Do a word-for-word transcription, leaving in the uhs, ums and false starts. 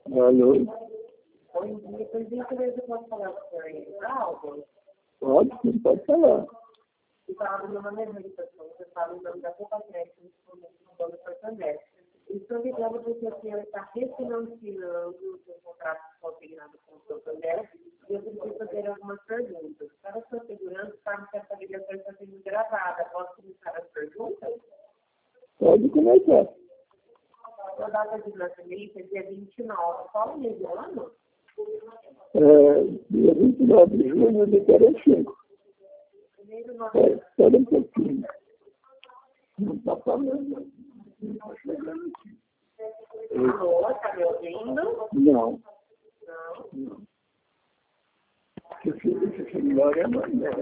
Alô? Oi, depois de eu posso falar com o senhor Aldo? Pode, sim, pode falar. Eu estava no nome da realização, eu estava no nome da Copatrec, no Banco Santander. Estou ligando porque o senhor está refinanciando o seu contrato consignado com o Santander e eu preciso fazer algumas perguntas. Para a sua segurança, sabe que essa ligação está sendo gravada. Posso começar as perguntas? Pode começar. A data de nascimento é dia vinte e nove. Qual o mês do ano? É, dia vinte e nove de junho de quarenta e cinco. Primeiro nove. É, espera um pouquinho. Não está falando. Não está chegando aqui. Alô, está me ouvindo? Não. Não. Não. Esse celular é amanhã.